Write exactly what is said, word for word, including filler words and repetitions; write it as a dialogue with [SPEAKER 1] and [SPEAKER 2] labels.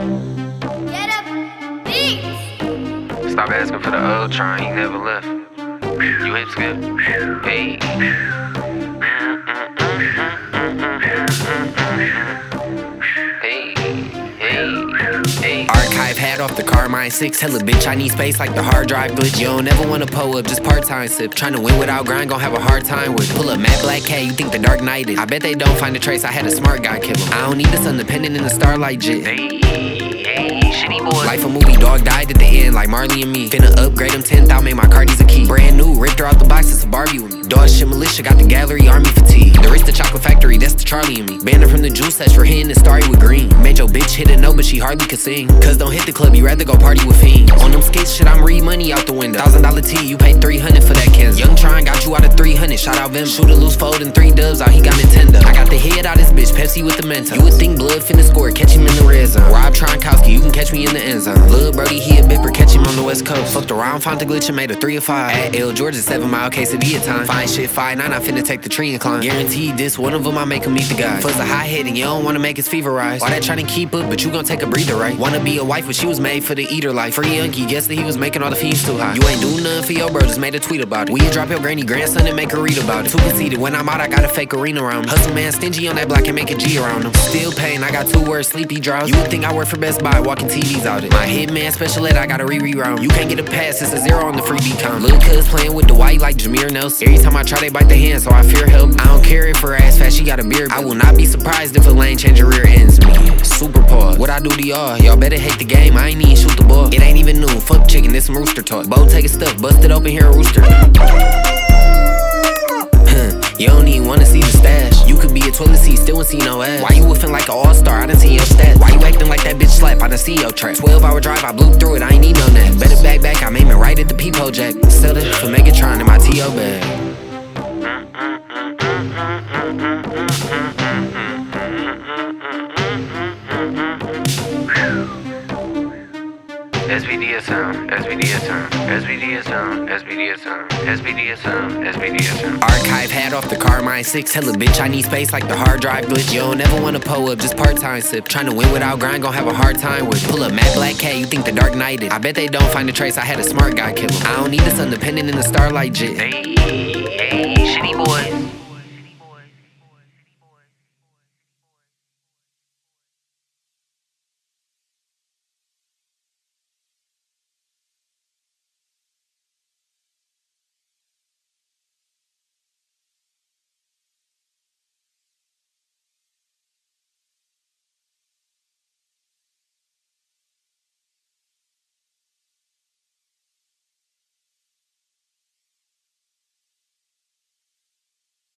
[SPEAKER 1] Get up, beats.
[SPEAKER 2] Stop asking for the old train, he never left. You hip skip? Hey. Hey, hey, hey.
[SPEAKER 3] Archive hat off the car, mine six. Hella bitch, I need space like the hard drive glitch. You don't ever wanna pull up, just part-time sip. Tryna win without grind, gon' have a hard time with. Pull up Matt Black K, you think the Dark Knight is. I bet they don't find a trace, I had a smart guy kill him. I don't need this independent in the starlight jit.
[SPEAKER 2] Hey, hey, shitty boy.
[SPEAKER 3] Life a movie, dog died at the end like Marley and me. Finna upgrade them tenth out, make my Cardi's a key. Brand new, ripped her out the box, it's a Barbie with me. Dog shit militia, got the gallery, army fatigue. The Rich the Chocolate Factory, that's the Charlie and me. Banner from the juice, that's for hitting the starry with green. Made your bitch hit a note, but she hardly could sing. Cause don't hit the club, you rather go party with fiends. On them skates, shit, I'm read money out the window. Thousand dollar T, you paid three hundred for that Kansas. Young Tron got you out of three hundred, shout out Vim. Shoot a loose fold and three dubs out, he got Nintendo. I got the head out this bitch, Pepsi with the Mentos. You would think Blood finna score, catch him in the red zone. Rob Tronkowski, you can catch me in the end zone. Lil Brody, he a bipper, catch him on the west coast. Fucked around, found the glitch and made a three or five. At L Georgia, seven mile quesadilla time. Fine shit, five nine, I finna take the tree and climb. Guaranteed this, one of them I make him meet the guy. Fuzz a high head and you don't wanna make his fever rise. Why that tryna keep up, but you gon' take a breather, right? Wanna be a wife, but she was made for the eater life. Free Yankee, guess that he was making all the fiends too high. You ain't do nothing for your bro, just made a tweet about it. We drop your granny grandson and make her read about it. Too conceited, when I'm out, I got a fake arena around him. Hustle man, stingy on that block and make a G around him. Still pain, I got two words, sleepy draws. You would think I work for Best Buy, walking T Vs out it. My hitman special ed, I got a re-re round. You can't get a pass, it's a zero on the free decom. Lil' cuz playing with the white like Jameer Nelson. Every time I try, they bite the hand, so I fear help. I don't care if her ass fat, she got a beard. I will not be surprised if a lane change her rear ends me. Super pause. What I do to y'all? Y'all better hate the game, I ain't even shoot the ball. It ain't even new, fuck chicken, this some rooster talk. Bo take a stuff, bust it open here a rooster. You don't even wanna see the stash. You could be a toilet seat, still won't see no ass. Why you woofing like an all-star? I done see your stats. Why you acting like that bitch slap? I done see your trap. twelve hour drive, I blew through it, I ain't need no nap. Better back back, I'm aiming right at the peephole jack. Sell it for Megatron in my T O bag.
[SPEAKER 2] S B D S M, S B D S M, S B D S M, S B D S M, S B D S M, S B D S M.
[SPEAKER 3] Archive hat off the car, mine six. Hella bitch, I need space like the hard drive glitch. You don't ever wanna pull up, just part-time sip. Tryna win without grind, gon' have a hard time with. Pull up Matt Black K, you think the Dark Knight is. I bet they don't find a trace, I had a smart guy kill him. I don't need this independent in the starlight jit.
[SPEAKER 2] Hey, hey, shitty boy.